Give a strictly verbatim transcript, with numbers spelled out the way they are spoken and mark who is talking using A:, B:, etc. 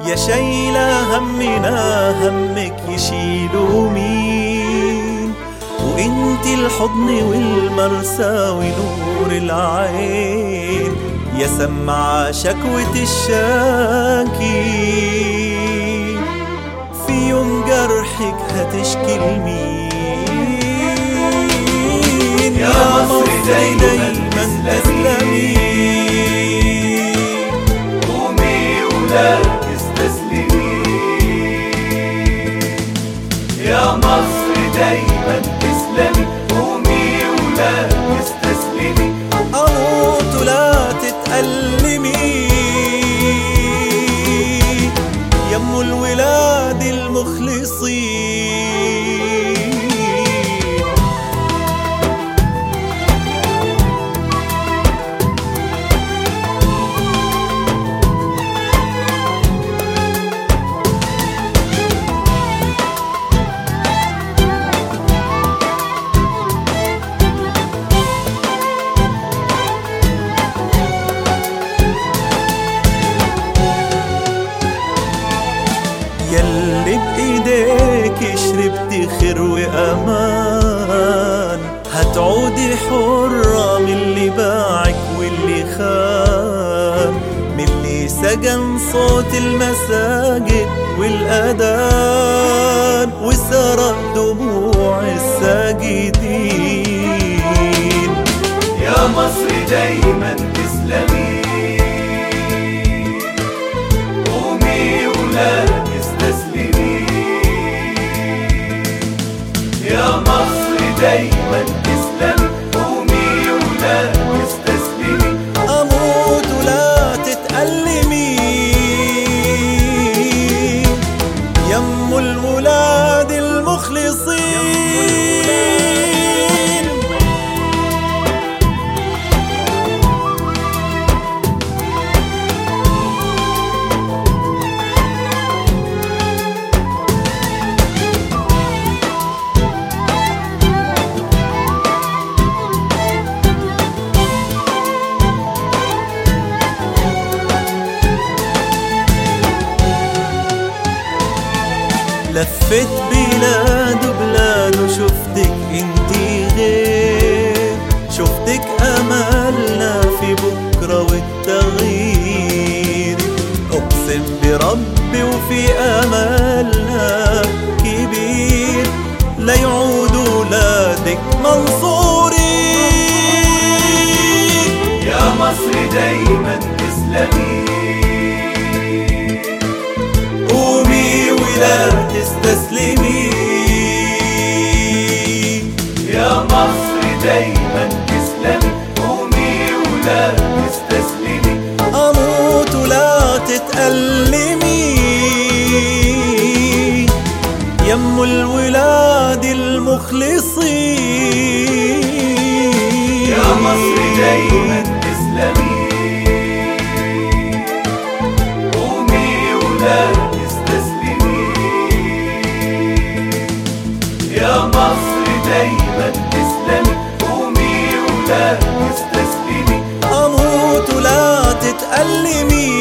A: يا شايلة همنا همك يشيلوا مين، وانتي الحضن والمرسى ونور العين، يا سمع شكوة الشاكي، في يوم جرحك هتشكي لمين.
B: يا مصر دايما
A: تسلمي،
B: قومي ولا تستسلمي. يا مصر دايما تسلمي، قومي ولا تستسلمي.
A: أموت ولا تتألمي، يم الولاد المخلصين. ياللي بإيديك شربت خير وأمان، هتعودي حرة من اللي باعك واللي خان، من اللي سجن صوت المساجد والأذان وسرق دموع الساجدين.
B: يا مصر دايما تسلمي، قومي ولا تستسلمي. يا مصر دايما تسلمي، قومي ولا تستسلمي.
A: أموت ولا تتألمي، يم الولاد المخلصين. لفت بلاد وبلاد وشفتك انتي غير، شفتك املنا في بكرة والتغيير. اقسم بربي وفي املنا كبير، لا يعود ولادك منصورين.
B: يا مصر دايما تسلمي،
A: قومي ولا تستسلمي.
B: يا مصر دايما تسلمي، قومي ولا تستسلمي.
A: أموت ولا تتألمي، يم الولاد المخلصين.
B: يا مصر دايما تسلمي، قومي ولا تستسلمي. يا مصر دايما تسلمي، قومي ولا تستسلمي.
A: أموت ولا تتألمي،